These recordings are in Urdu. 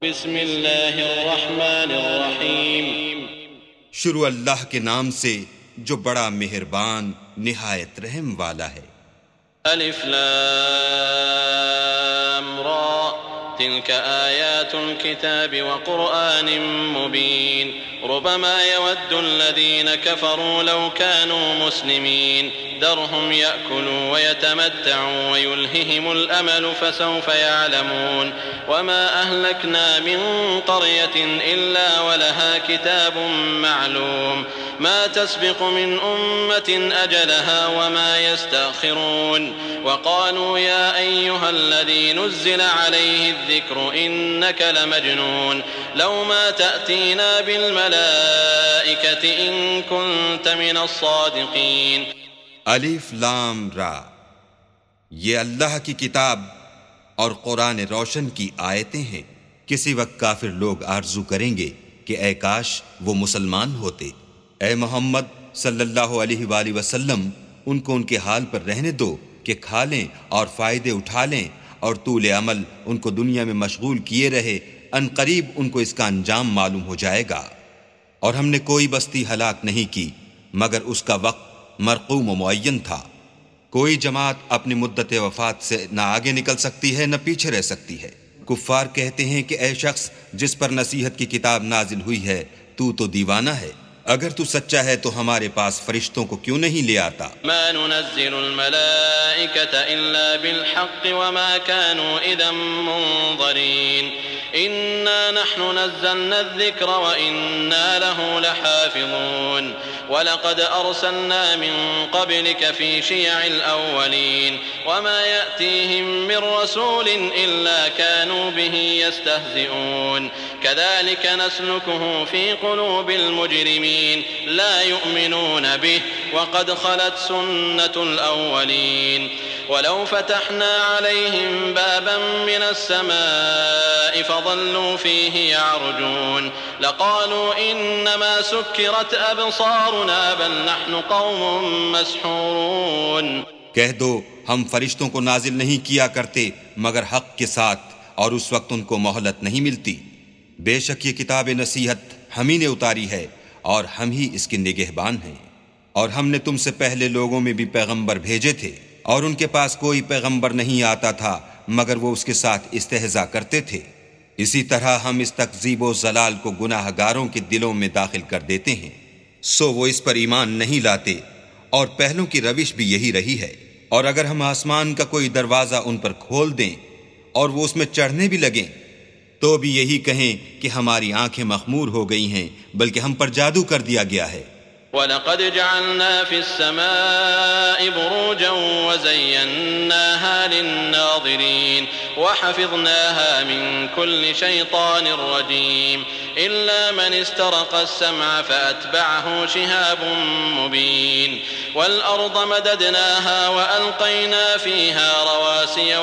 بسم اللہ الرحمن الرحیم۔ شروع اللہ کے نام سے جو بڑا مہربان نہایت رحم والا ہے۔ الف لام را تلك آیات الكتاب وقرآن مبین ربما يود الذين كفروا لو كانوا مسلمين ذرهم يأكلوا ويتمتعوا ويلههم الأمل فسوف يعلمون وما أهلكنا من قرية إلا ولها كتاب معلوم ما تسبق من أمة أجلها وما يستأخرون وقالوا يا أيها الذي نزل عليه الذكر إنك لمجنون لو ما تأتينا بالملائكة إن كنت من الصادقين۔ الف لام را، یہ اللہ کی کتاب اور قرآن روشن کی آیتیں ہیں۔ کسی وقت کافر لوگ آرزو کریں گے کہ اے کاش وہ مسلمان ہوتے۔ اے محمد صلی اللہ علیہ وآلہ وسلم، ان کو ان کے حال پر رہنے دو کہ کھا لیں اور فائدے اٹھا لیں اور طول عمل ان کو دنیا میں مشغول کیے رہے، ان قریب ان کو اس کا انجام معلوم ہو جائے گا۔ اور ہم نے کوئی بستی ہلاک نہیں کی مگر اس کا وقت مرقوم و معین تھا۔ کوئی جماعت اپنی مدت وفات سے نہ آگے نکل سکتی ہے نہ پیچھے رہ سکتی ہے۔ کفار کہتے ہیں کہ اے شخص جس پر نصیحت کی کتاب نازل ہوئی ہے تو دیوانہ ہے، اگر تو سچا ہے تو ہمارے پاس فرشتوں کو کیوں نہیں لے آتا؟ ما ننزل الملائكة إلا بالحق وما كانوا إذا منظرين إنا نحن نزلنا الذكر وإنا له لحافظون ولقد أرسلنا من قبلك في شيع الأولين وما يأتيهم من رسول إلا كانوا به يستهزئون كذلك نسلكه في قلوب المجرمين لا يؤمنون به وقد خلت سنة الأولين ولو فتحنا عليهم بابا من السماء فظلوا فيه يعرجون لقالوا إنما سكرت أبصارنا بل نحن قوم مسحورون۔ کہہ دو ہم فرشتوں کو نازل نہیں کیا کرتے مگر حق کے ساتھ، اور اس وقت ان کو مہلت نہیں ملتی۔ بے شک یہ کتاب نصیحت ہم ہی نے اتاری ہے اور ہم ہی اس کے نگہبان ہیں۔ اور ہم نے تم سے پہلے لوگوں میں بھی پیغمبر بھیجے تھے اور ان کے پاس کوئی پیغمبر نہیں آتا تھا مگر وہ اس کے ساتھ استہزاء کرتے تھے۔ اسی طرح ہم اس تکذیب و ضلال کو گناہ گاروں کے دلوں میں داخل کر دیتے ہیں، سو وہ اس پر ایمان نہیں لاتے، اور پہلوں کی روش بھی یہی رہی ہے۔ اور اگر ہم آسمان کا کوئی دروازہ ان پر کھول دیں اور وہ اس میں چڑھنے بھی لگیں تو بھی یہی کہیں کہ ہماری آنکھیں مخمور ہو گئی ہیں، بلکہ ہم پر جادو کر دیا گیا ہے۔ وَلَقَدْ جَعَلْنَا فِي السَّمَاءِ بُرُوجًا وَزَيَّنَّاهَا لِلنَّاظِرِينَ وَحَفِظْنَاهَا مِنْ كُلِّ شَيْطَانٍ رَجِيمٍ إِلَّا مَنِ اسْتَرَقَ السَّمْعَ فَأَتْبَعَهُ شِهَابٌ مُبِينٌ وَالْأَرْضَ مَدَدْنَاهَا وَأَلْقَيْنَا فِيهَا رَوَاسِيَ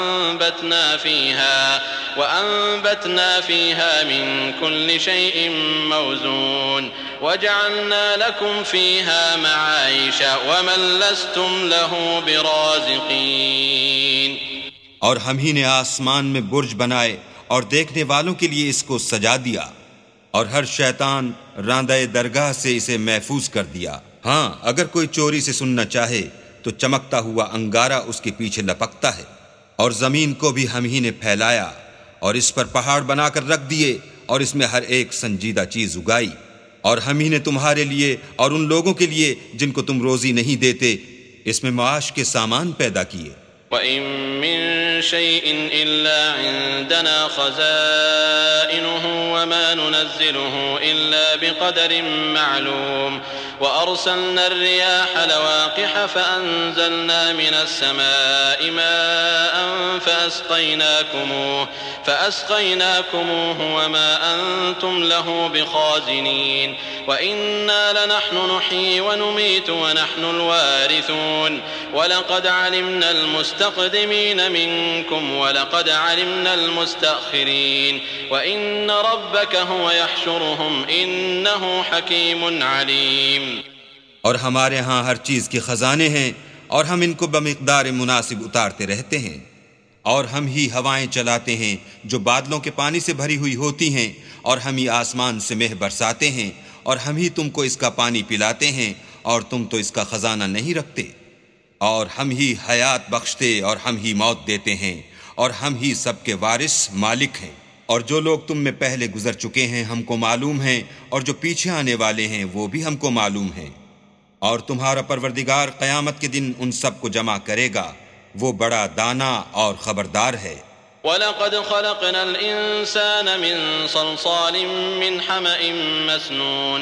وَأَنبَتْنَا فِيهَا مِنْ كُلِّ شَيْءٍ مَوْزُونٍ وَجَعَلْنَا لَكُمْ فِيهَا مَعَايِشَ وَمَنْ لَسْتُمْ لَهُ بِرَازِقِينَ۔ اور ہم ہی نے آسمان میں برج بنائے اور دیکھنے والوں کے لیے اس کو سجا دیا، اور ہر شیطان راندہ درگاہ سے اسے محفوظ کر دیا۔ ہاں اگر کوئی چوری سے سننا چاہے تو چمکتا ہوا انگارہ اس کے پیچھے لپکتا ہے۔ اور زمین کو بھی ہم ہی نے پھیلایا اور اس پر پہاڑ بنا کر رکھ دیے اور اس میں ہر ایک سنجیدہ چیز اگائی، اور ہم ہی نے تمہارے لیے اور ان لوگوں کے لیے جن کو تم روزی نہیں دیتے اس میں معاش کے سامان پیدا کیے۔ وَإِن مِّن شَيْءٍ إِلَّا عِندَنَا خَزَائِنُهُ وَمَا نُنَزِّلُهُ إِلَّا بِقَدَرٍ مَّعْلُومٍ وَأَرْسَلْنَا الرِّيَاحَ لَوَاقِحَ فَأَنزَلْنَا مِنَ السَّمَاءِ مَاءً فَأَسْقَيْنَاكُمُوهُ وَمَا أَنتُمْ لَهُ بِخَازِنِينَ وَإِنَّا لَنَحْنُ نُحْيِي وَنُمِيتُ وَنَحْنُ الْوَارِثُونَ وَلَقَدْ عَلِمْنَا المستقدمين منكم ولقد علمنا المستأخرين وإن ربك هو يحشرهم إنه حكيم عليم۔ اور ہمارے ہاں ہر چیز کے خزانے ہیں اور ہم ان کو بمقدار مناسب اتارتے رہتے ہیں۔ اور ہم ہی ہوائیں چلاتے ہیں جو بادلوں کے پانی سے بھری ہوئی ہوتی ہیں، اور ہم ہی آسمان سے مہ برساتے ہیں، اور ہم ہی تم کو اس کا پانی پلاتے ہیں، اور تم تو اس کا خزانہ نہیں رکھتے، اور ہم ہی حیات بخشتے اور ہم ہی موت دیتے ہیں، اور ہم ہی سب کے وارث مالک ہیں۔ اور جو لوگ تم میں پہلے گزر چکے ہیں ہم کو معلوم ہیں، اور جو پیچھے آنے والے ہیں وہ بھی ہم کو معلوم ہیں، اور تمہارا پروردگار قیامت کے دن ان سب کو جمع کرے گا، وہ بڑا دانا اور خبردار ہے۔ وَلَقَدْ خَلَقْنَا الْإِنسَانَ مِنْ صَلْصَالٍ مِّنْ حَمَإٍ مَّسْنُونٍ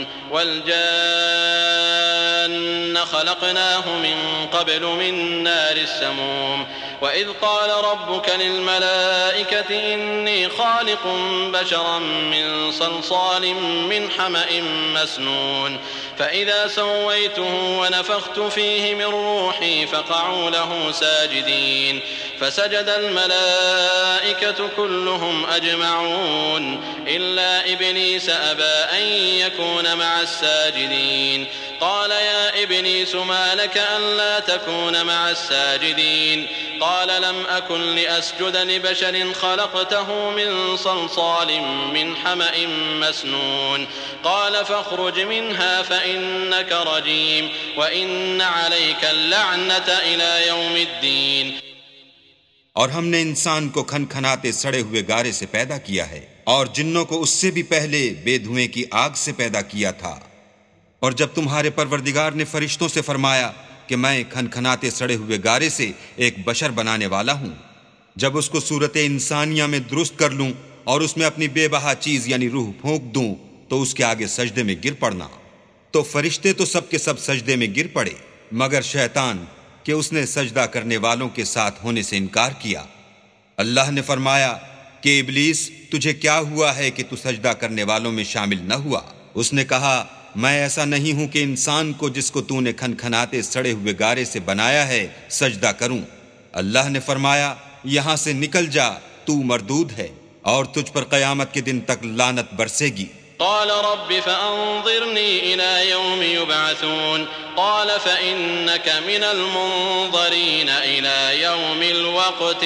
وَالْجَانَّ خَلَقْنَاهُ مِنْ قَبْلُ مِنْ نَارِ السَّمُومِ وَإِذْ قَالَ رَبُّكَ لِلْمَلَائِكَةِ إِنِّي خَالِقٌ بَشَرًا مِّن صَلْصَالٍ مِّنْ حَمَإٍ مَّسْنُونٍ فَإِذَا سَوَّيْتُهُ وَنَفَخْتُ فِيهِ مِنْ رُوحِي فَقَعُوا لَهُ سَاجِدِينَ فسجد الملائكة كلهم أجمعون إلا إبليس أبى أن يكون مع الساجدين قال يا إبليس ما لك ألا تكون مع الساجدين قال لم أكن لأسجد لبشر خلقته من صلصال من حمأ مسنون قال فاخرج منها فإنك رجيم وإن عليك اللعنة إلى يوم الدين۔ اور ہم نے انسان کو کھنکھناتے سڑے ہوئے گارے سے پیدا کیا ہے، اور جنوں کو اس سے بھی پہلے بے دھوئیں کی آگ سے پیدا کیا تھا۔ اور جب تمہارے پروردگار نے فرشتوں سے فرمایا کہ میں کھنکھناتے سڑے ہوئے گارے سے ایک بشر بنانے والا ہوں، جب اس کو صورت انسانیہ میں درست کر لوں اور اس میں اپنی بے بہا چیز یعنی روح پھونک دوں تو اس کے آگے سجدے میں گر پڑنا، تو فرشتے تو سب کے سب سجدے میں گر پڑے مگر شیطان کہ اس نے سجدہ کرنے والوں کے ساتھ ہونے سے انکار کیا۔ اللہ نے فرمایا کہ ابلیس تجھے کیا ہوا ہے کہ تو سجدہ کرنے والوں میں شامل نہ ہوا؟ اس نے کہا میں ایسا نہیں ہوں کہ انسان کو جس کو تو نے کھنکھناتے سڑے ہوئے گارے سے بنایا ہے سجدہ کروں۔ اللہ نے فرمایا یہاں سے نکل جا، تو مردود ہے اور تجھ پر قیامت کے دن تک لعنت برسے گی۔ قال رب فأنظرني إلى يوم يبعثون قال فإنك من المنظرين إلى يوم الوقت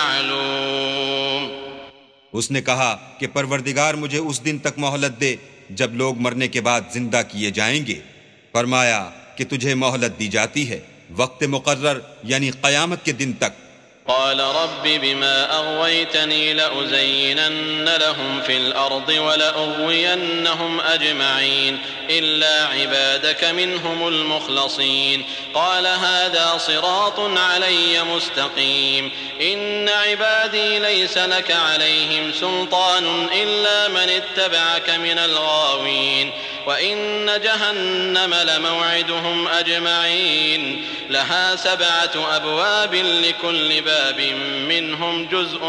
المعلوم۔ اس نے کہا کہ پروردگار مجھے اس دن تک مہلت دے جب لوگ مرنے کے بعد زندہ کیے جائیں گے۔ فرمایا کہ تجھے مہلت دی جاتی ہے وقت مقرر یعنی قیامت کے دن تک۔ قال رب بما أغويتني لأزينن لهم في الأرض ولأغوينهم أجمعين إلا عبادك منهم المخلصين قال هذا صراط علي مستقيم إن عبادي ليس لك عليهم سلطان إلا من اتبعك من الغاوين وإن جهنم لموعدهم أجمعين لها 7 أبواب لكل باب منهم جزء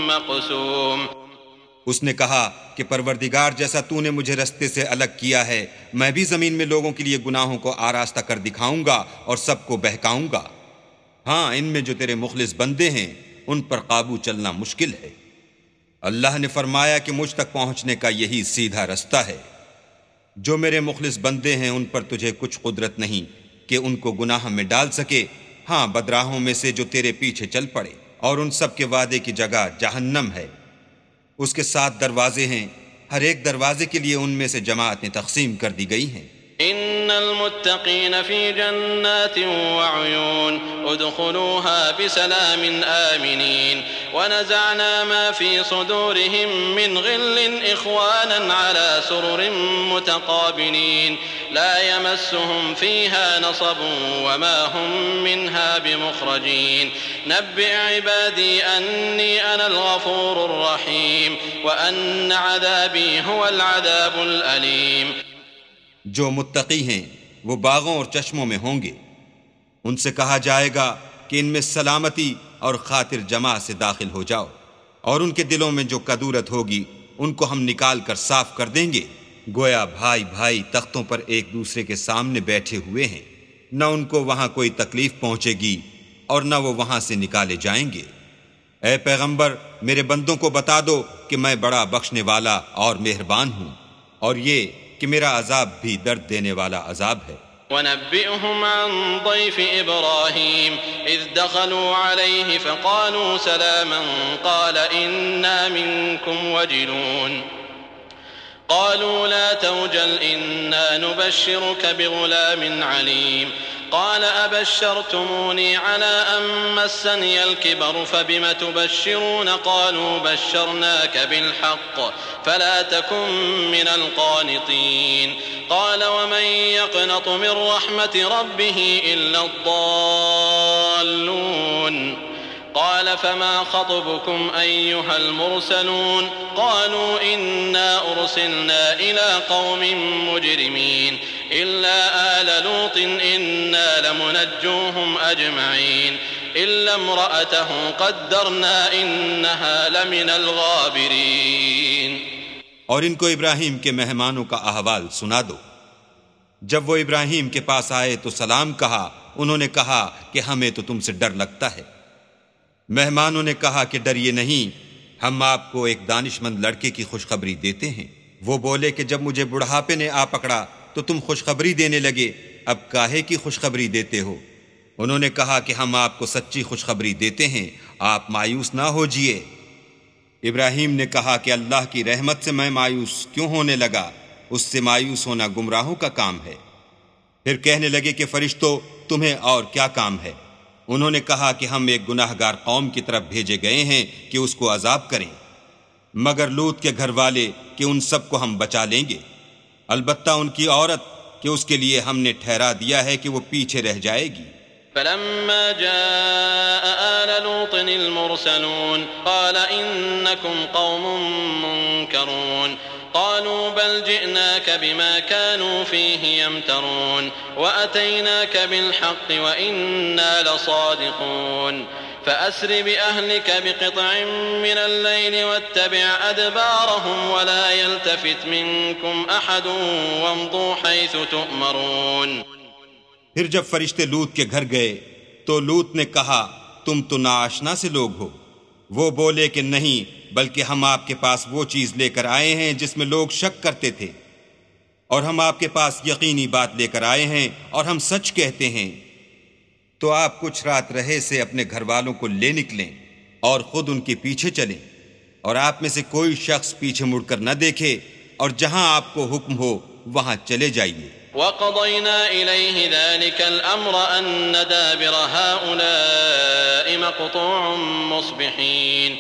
مقسوم۔ اس نے کہا کہ پروردگار جیسا تو نے مجھے رستے سے الگ کیا ہے میں بھی زمین میں لوگوں کے لیے گناہوں کو آراستہ کر دکھاؤں گا اور سب کو بہکاؤں گا۔ ہاں ان میں جو تیرے مخلص بندے ہیں ان پر قابو چلنا مشکل ہے۔ اللہ نے فرمایا کہ مجھ تک پہنچنے کا یہی سیدھا رستہ ہے۔ جو میرے مخلص بندے ہیں ان پر تجھے کچھ قدرت نہیں کہ ان کو گناہ میں ڈال سکے، ہاں بدراہوں میں سے جو تیرے پیچھے چل پڑے، اور ان سب کے وعدے کی جگہ جہنم ہے، اس کے 7 دروازے ہیں، ہر ایک دروازے کے لیے ان میں سے جماعتیں تقسیم کر دی گئی ہیں۔ ان المتقين في جنات وعيون ادخلوها بسلام آمنين ونزعنا ما في صدورهم من غل إخوانا على سرر متقابلين لا يمسهم فيها نصب وما هم منها بمخرجين نبئ عبادي أني أنا الغفور الرحيم وأن عذابي هو العذاب الأليم۔ جو متقی ہیں وہ باغوں اور چشموں میں ہوں گے، ان سے کہا جائے گا کہ ان میں سلامتی اور خاطر جمع سے داخل ہو جاؤ، اور ان کے دلوں میں جو کدورت ہوگی ان کو ہم نکال کر صاف کر دیں گے، گویا بھائی بھائی تختوں پر ایک دوسرے کے سامنے بیٹھے ہوئے ہیں، نہ ان کو وہاں کوئی تکلیف پہنچے گی اور نہ وہ وہاں سے نکالے جائیں گے۔ اے پیغمبر میرے بندوں کو بتا دو کہ میں بڑا بخشنے والا اور مہربان ہوں، اور یہ کہ میرا عذاب بھی درد دینے والا عذاب ہے۔ ونبئهم عن ضيف إبراهيم إذ دخلوا عليه فقالوا سلاما قال إنا منكم وجلون قالوا لا توجل إنا نبشرك بغلام عليم قال أبشرتموني على أن مسني الكبر فبم تبشرون قالوا بشرناك بالحق فلا تكن من القانطين قال ومن يقنط من رحمة ربه إلا الضالون قال فما خطبكم أيها المرسلون قالوا إنا أرسلنا إلى قوم مجرمين إلا آل لوط إنا لمنجوهم أجمعين إلا امرأته قدرنا إنها لمن الغابرين. اور ان کو ابراہیم کے مہمانوں کا احوال سنا دو. جب وہ ابراہیم کے پاس آئے تو سلام کہا. انہوں نے کہا کہ ہمیں تو تم سے ڈر لگتا ہے. مہمانوں نے کہا کہ ڈریے نہیں، ہم آپ کو ایک دانش مند لڑکے کی خوشخبری دیتے ہیں. وہ بولے کہ جب مجھے بڑھاپے نے آ پکڑا تو تم خوشخبری دینے لگے، اب کاہے کی خوشخبری دیتے ہو؟ انہوں نے کہا کہ ہم آپ کو سچی خوشخبری دیتے ہیں، آپ مایوس نہ ہوجئے. ابراہیم نے کہا کہ اللہ کی رحمت سے میں مایوس کیوں ہونے لگا؟ اس سے مایوس ہونا گمراہوں کا کام ہے. پھر کہنے لگے کہ فرشتوں تمہیں اور کیا کام ہے؟ انہوں نے کہا کہ ہم ایک گناہ گار قوم کی طرف بھیجے گئے ہیں کہ اس کو عذاب کریں، مگر لوط کے گھر والے کہ ان سب کو ہم بچا لیں گے، البتہ ان کی عورت کہ اس کے لیے ہم نے ٹھہرا دیا ہے کہ وہ پیچھے رہ جائے گی. فلما جاء آل لوط المرسلون قال إنكم قوم منكرون قالوا بل جئناك بما كانوا فيه يمترون وأتيناك بالحق وإنا لصادقون فأسر بأهلك بقطع من الليل واتبع أدبارهم ولا يلتفت منكم أحد وامضوا حيث تؤمرون. پھر جب فرشتے لوط کے گھر گئے تو لوط نے کہا تم تو ناآشنا سے لوگ ہو. وہ بولے کہ نہیں، بلکہ ہم آپ کے پاس وہ چیز لے کر آئے ہیں جس میں لوگ شک کرتے تھے، اور ہم آپ کے پاس یقینی بات لے کر آئے ہیں اور ہم سچ کہتے ہیں. تو آپ کچھ رات رہے سے اپنے گھر والوں کو لے نکلیں اور خود ان کے پیچھے چلیں، اور آپ میں سے کوئی شخص پیچھے مڑ کر نہ دیکھے، اور جہاں آپ کو حکم ہو وہاں چلے جائیے. وقضينا إليه ذلك الأمر أن دابر هؤلاء مقطوع مصبحين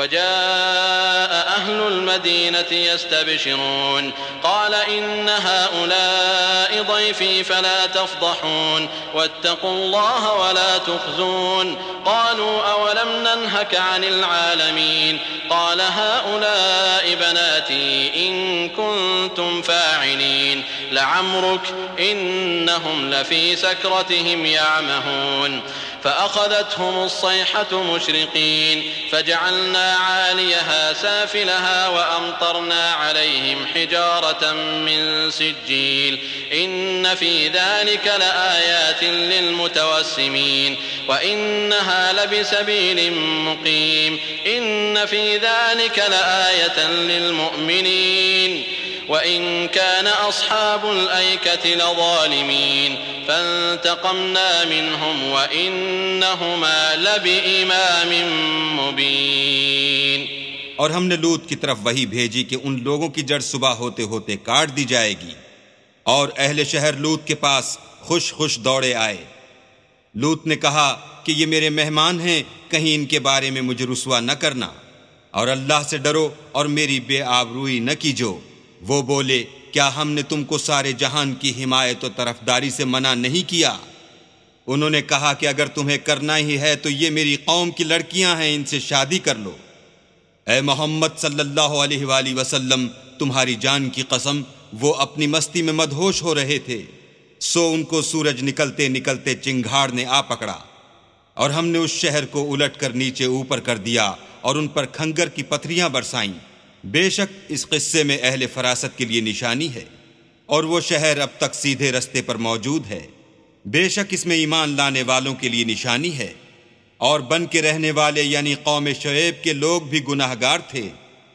وجاء أهل المدينة يستبشرون قال إن هؤلاء ضيفي فلا تفضحون واتقوا الله ولا تخزون قالوا أولم ننهك عن العالمين قال هؤلاء بناتي إن كنتم فاعلين لعمرك إنهم لفي سكرتهم يعمهون فأخذتهم الصيحة مشرقين فجعلنا عاليها سافلها وأمطرنا عليهم حجارة من سجيل إن في ذلك لآيات للمتوسمين وإنها لبسبيل مقيم إن في ذلك لآية للمؤمنين وإن كان أصحاب الأيكة لظالمين فانتقمنا منهم وإنهما لبإمام مبين. اور ہم نے لوط کی طرف وحی بھیجی کہ ان لوگوں کی جڑ صبح ہوتے ہوتے کاٹ دی جائے گی، اور اہل شہر لوط کے پاس خوش خوش دوڑے آئے. لوط نے کہا کہ یہ میرے مہمان ہیں، کہیں ان کے بارے میں مجھے رسوا نہ کرنا، اور اللہ سے ڈرو اور میری بے آبروئی نہ کیجو. وہ بولے کیا ہم نے تم کو سارے جہان کی حمایت و طرفداری سے منع نہیں کیا؟ انہوں نے کہا کہ اگر تمہیں کرنا ہی ہے تو یہ میری قوم کی لڑکیاں ہیں، ان سے شادی کر لو. اے محمد صلی اللہ علیہ وآلہ وسلم، تمہاری جان کی قسم وہ اپنی مستی میں مدہوش ہو رہے تھے، سو ان کو سورج نکلتے نکلتے چنگھاڑ نے آ پکڑا، اور ہم نے اس شہر کو الٹ کر نیچے اوپر کر دیا اور ان پر کھنگر کی پتھریاں برسائیں. بے شک اس قصے میں اہل فراست کے لیے نشانی ہے، اور وہ شہر اب تک سیدھے رستے پر موجود ہے. بے شک اس میں ایمان لانے والوں کے لیے نشانی ہے، اور بن کے رہنے والے یعنی قوم شعیب کے لوگ بھی گناہ گار تھے.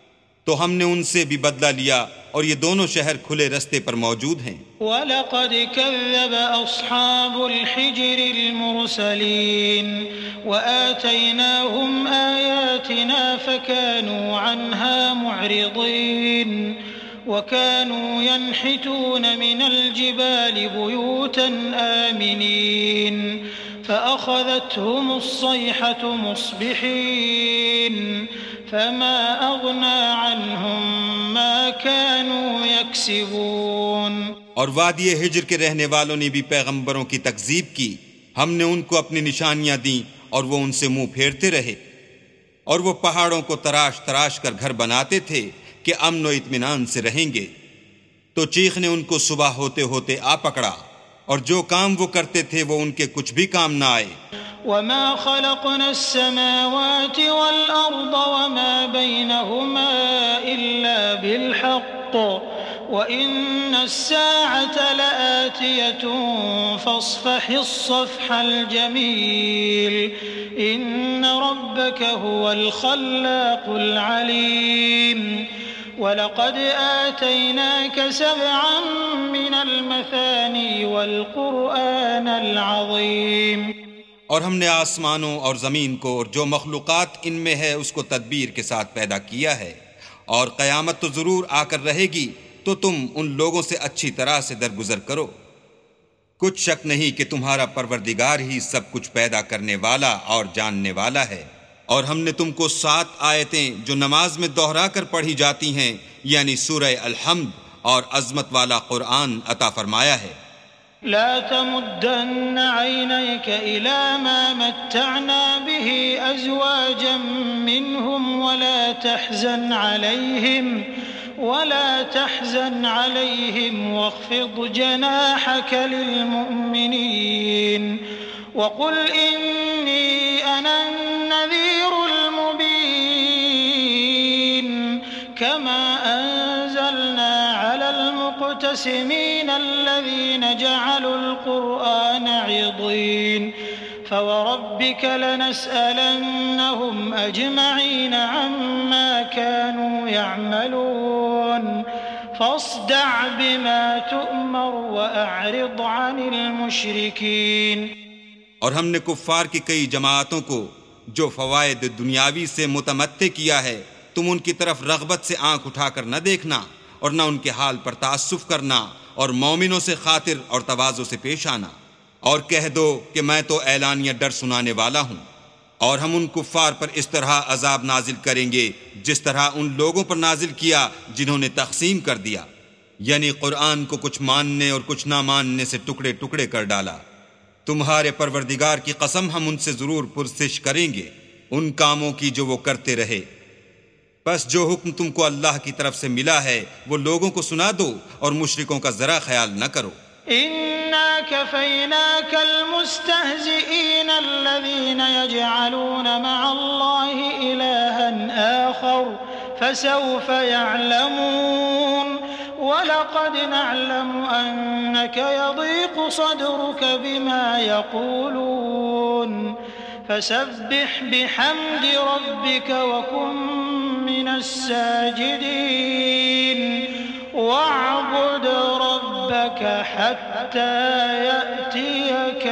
تو ہم نے ان سے بھی بدلہ لیا اور یہ دونوں شہر کھلے رستے پر موجود ہیں۔ وَلَقَدْ كَذَّبَ أَصْحَابُ الْحِجْرِ الْمُرْسَلِينَ وَآتَيْنَاهُمْ آيَاتِنَا فَكَانُوا عَنْهَا مُعْرِضِينَ وَكَانُوا يَنْحِتُونَ مِنَ الْجِبَالِ بُيُوتًا آمِنِينَ فَأَخَذَتْهُمُ الصَّيْحَةُ مُصْبِحِينَ فَمَا أَغْنَى عَنْهُمْ مَا كَانُوا يَكْسِبُونَ۔ اور وادی ہجر کے رہنے والوں نے بھی پیغمبروں کی تکذیب کی، ہم نے ان کو اپنی نشانیاں دیں اور وہ ان سے منہ پھیرتے رہے، اور وہ پہاڑوں کو تراش تراش کر گھر بناتے تھے کہ امن و اطمینان سے رہیں گے، تو چیخ نے ان کو صبح ہوتے ہوتے آ پکڑا، اور جو کام وہ کرتے تھے وہ ان کے کچھ بھی کام نہ آئے۔ وَمَا خَلَقْنَا السَّمَاوَاتِ وَالْأَرْضَ وَمَا بَيْنَهُمَا إِلَّا بِالْحَقِّ وَإِنَّ السَّاعَةَ لَآتِيَةٌ فَاصْفَحِ الصَّفْحَ الْجَمِيلَ إِنَّ رَبَّكَ هُوَ الْخَلَّاقُ الْعَلِيمُ وَلَقَدْ آتَيْنَاكَ سَبْعًا مِنَ الْمَثَانِي وَالْقُرْآنَ الْعَظِيمَ۔ اور ہم نے آسمانوں اور زمین کو اور جو مخلوقات ان میں ہے اس کو تدبیر کے ساتھ پیدا کیا ہے، اور قیامت تو ضرور آ کر رہے گی، تو تم ان لوگوں سے اچھی طرح سے درگزر کرو۔ کچھ شک نہیں کہ تمہارا پروردگار ہی سب کچھ پیدا کرنے والا اور جاننے والا ہے۔ اور ہم نے تم کو 7 آیتیں جو نماز میں دوہرا کر پڑھی جاتی ہیں، یعنی سورہ الحمد اور عظمت والا قرآن عطا فرمایا ہے۔ لا تمدن عينيك إلى ما متعنا به أزواجا منهم ولا تحزن عليهم واخفض جناحك للمؤمنين وقل إني أنا النذير المبين كما أنزلنا على المقتسمين الذين جعلوا القرآن عضين فوربك لنسألنهم أجمعين عما كانوا يعملون فاصدع بما تؤمر وأعرض عن المشركين۔ اور ہم نے کفار کی کئی جماعتوں کو جو فوائد دنیاوی سے متمتع کیا ہے، تم ان کی طرف رغبت سے آنکھ اٹھا کر نہ دیکھنا اور نہ ان کے حال پر تعسف کرنا، اور مومنوں سے خاطر اور تواضع سے پیش آنا، اور کہہ دو کہ میں تو اعلانیہ ڈر سنانے والا ہوں۔ اور ہم ان کفار پر اس طرح عذاب نازل کریں گے جس طرح ان لوگوں پر نازل کیا جنہوں نے تقسیم کر دیا، یعنی قرآن کو کچھ ماننے اور کچھ نہ ماننے سے ٹکڑے ٹکڑے کر ڈالا۔ تمہارے پروردگار کی قسم ہم ان سے ضرور پرسش کریں گے ان کاموں کی جو وہ کرتے رہے۔ بس جو حکم تم کو اللہ کی طرف سے ملا ہے وہ لوگوں کو سنا دو اور مشرکوں کا ذرا خیال نہ کرو۔ إنا كفيناك المستهزئين الذين يجعلون مع الله إلها آخر فسوف يعلمون ولقد نعلم أنك يضيق صدرك بما يقولون فسبح بحمد ربك وكن من الساجدين واعبد ربك حتى يأتيك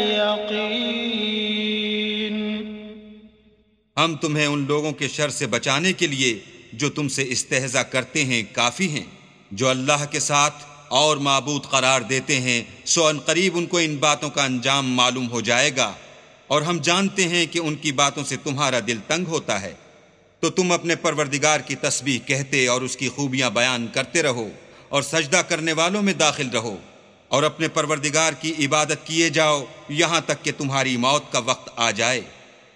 اليقين۔ ہم تمہیں ان لوگوں کے شر سے بچانے کے لیے جو تم سے استہزاء کرتے ہیں کافی ہیں، جو اللہ کے ساتھ اور معبود قرار دیتے ہیں، سو ان قریب ان کو ان باتوں کا انجام معلوم ہو جائے گا، اور ہم جانتے ہیں کہ ان کی باتوں سے تمہارا دل تنگ ہوتا ہے، تو تم اپنے پروردگار کی تسبیح کہتے اور اس کی خوبیاں بیان کرتے رہو، اور سجدہ کرنے والوں میں داخل رہو، اور اپنے پروردگار کی عبادت کیے جاؤ یہاں تک کہ تمہاری موت کا وقت آ جائے۔